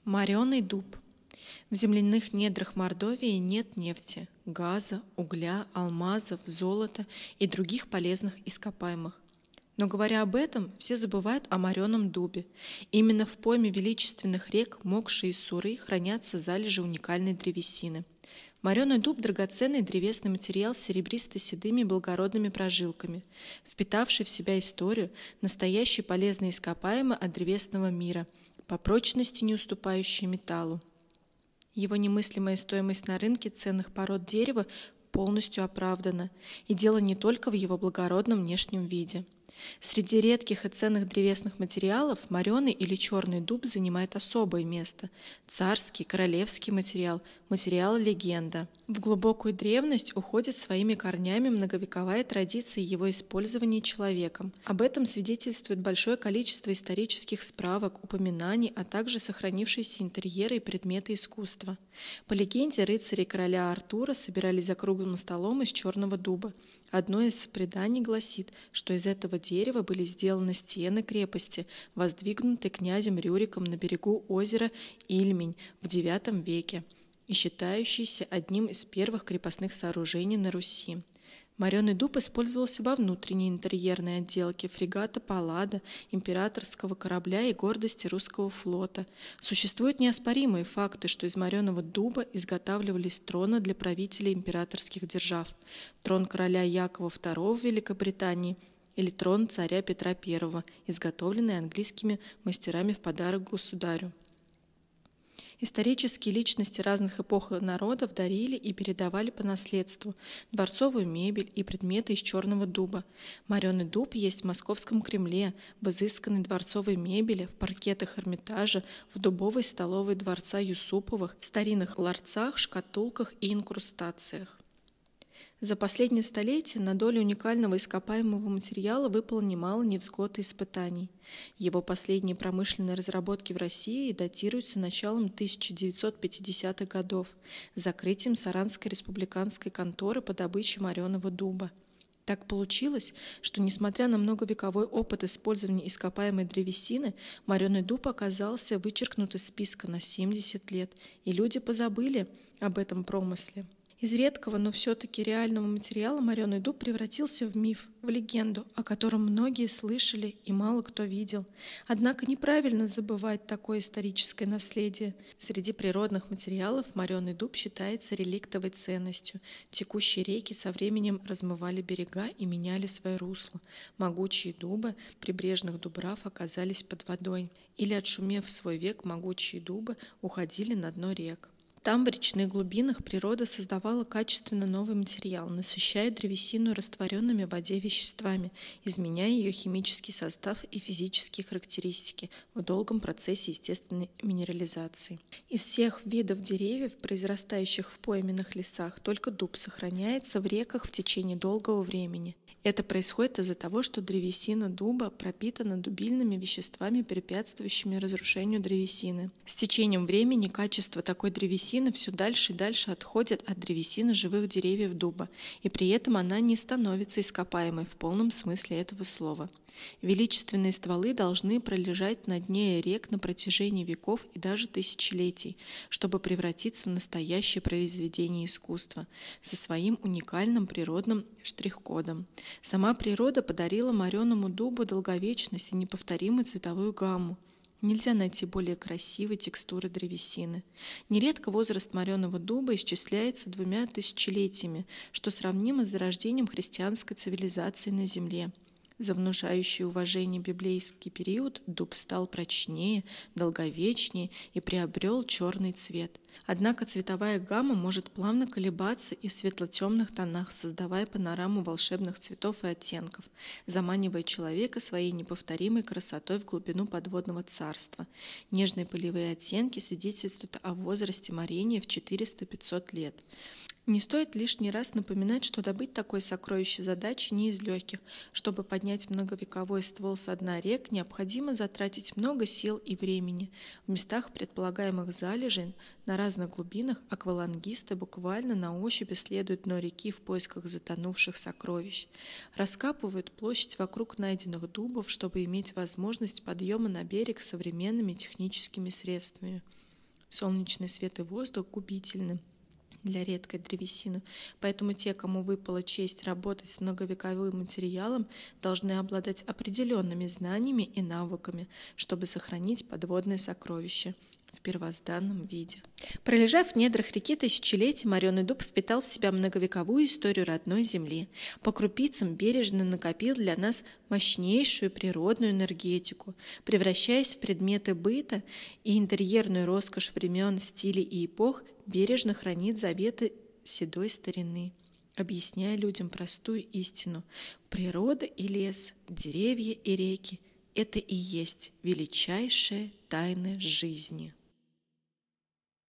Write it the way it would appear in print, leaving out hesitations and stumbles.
Мореный дуб. В земляных недрах Мордовии нет нефти, газа, угля, алмазов, золота и других полезных ископаемых. Но говоря об этом, все забывают о мореном дубе. Именно в пойме величественных рек Мокши и Суры хранятся залежи уникальной древесины. Мореный дуб – драгоценный древесный материал с серебристо-седыми благородными прожилками, впитавший в себя историю, настоящий полезный ископаемый от древесного мира, по прочности не уступающий металлу. Его немыслимая стоимость на рынке ценных пород дерева полностью оправдана, и дело не только в его благородном внешнем виде. Среди редких и ценных древесных материалов мореный или черный дуб занимает особое место. Царский, королевский материал, материал-легенда. В глубокую древность уходит своими корнями многовековая традиция его использования человеком. Об этом свидетельствует большое количество исторических справок, упоминаний, а также сохранившиеся интерьеры и предметы искусства. По легенде, рыцари короля Артура собирались за круглым столом из черного дуба. Одно из преданий гласит, что из этого дерева были сделаны стены крепости, воздвигнутые князем Рюриком на берегу озера Ильмень в IX веке и считающийся одним из первых крепостных сооружений на Руси. Мореный дуб использовался во внутренней интерьерной отделке фрегата «Паллада», императорского корабля и гордости русского флота. Существуют неоспоримые факты, что из мореного дуба изготавливались троны для правителей императорских держав, трон короля Якова II в Великобритании или трон царя Петра I, изготовленный английскими мастерами в подарок государю. Исторические личности разных эпох и народов дарили и передавали по наследству дворцовую мебель и предметы из черного дуба. Мореный дуб есть в Московском Кремле, в изысканной дворцовой мебели, в паркетах Эрмитажа, в дубовой столовой дворца Юсуповых, в старинных ларцах, шкатулках и инкрустациях. За последнее столетие на долю уникального ископаемого материала выпало немало невзгод и испытаний. Его последние промышленные разработки в России датируются началом 1950-х годов, закрытием Саранской республиканской конторы по добыче мореного дуба. Так получилось, что, несмотря на многовековой опыт использования ископаемой древесины, мореный дуб оказался вычеркнут из списка на 70 лет, и люди позабыли об этом промысле. Из редкого, но все-таки реального материала мореный дуб превратился в миф, в легенду, о котором многие слышали и мало кто видел. Однако неправильно забывать такое историческое наследие. Среди природных материалов мореный дуб считается реликтовой ценностью. Текущие реки со временем размывали берега и меняли свое русло. Могучие дубы прибрежных дубрав оказались под водой. Или, отшумев в свой век, могучие дубы уходили на дно рек. Там, в речных глубинах, природа создавала качественно новый материал, насыщая древесину растворенными в воде веществами, изменяя ее химический состав и физические характеристики в долгом процессе естественной минерализации. Из всех видов деревьев, произрастающих в пойменных лесах, только дуб сохраняется в реках в течение долгого времени. Это происходит из-за того, что древесина дуба пропитана дубильными веществами, препятствующими разрушению древесины. С течением времени качество такой древесины все дальше и дальше отходит от древесины живых деревьев дуба, и при этом она не становится ископаемой в полном смысле этого слова. Величественные стволы должны пролежать на дне рек на протяжении веков и даже тысячелетий, чтобы превратиться в настоящее произведение искусства со своим уникальным природным штрих-кодом. Сама природа подарила мореному дубу долговечность и неповторимую цветовую гамму. Нельзя найти более красивой текстуры древесины. Нередко возраст мореного дуба исчисляется 2 тысячелетиями, что сравнимо с зарождением христианской цивилизации на земле. За внушающий уважение библейский период дуб стал прочнее, долговечнее и приобрел черный цвет. Однако цветовая гамма может плавно колебаться и в светло-темных тонах, создавая панораму волшебных цветов и оттенков, заманивая человека своей неповторимой красотой в глубину подводного царства. Нежные полевые оттенки свидетельствуют о возрасте морения в 400-500 лет. Не стоит лишний раз напоминать, что добыть такое сокровище задача не из легких. Чтобы поднять многовековой ствол со дна рек, необходимо затратить много сил и времени. В местах предполагаемых залежей на разных глубинах аквалангисты буквально на ощупь исследуют дно реки в поисках затонувших сокровищ. Раскапывают площадь вокруг найденных дубов, чтобы иметь возможность подъема на берег современными техническими средствами. Солнечный свет и воздух губительны для редкой древесины, поэтому те, кому выпала честь работать с многовековым материалом, должны обладать определенными знаниями и навыками, чтобы сохранить подводные сокровища в первозданном виде. Пролежав в недрах реки тысячелетий, мореный дуб впитал в себя многовековую историю родной земли. По крупицам бережно накопил для нас мощнейшую природную энергетику, превращаясь в предметы быта и интерьерную роскошь времен, стилей и эпох, бережно хранит заветы седой старины, объясняя людям простую истину: природа и лес, деревья и реки — это и есть величайшая тайна жизни.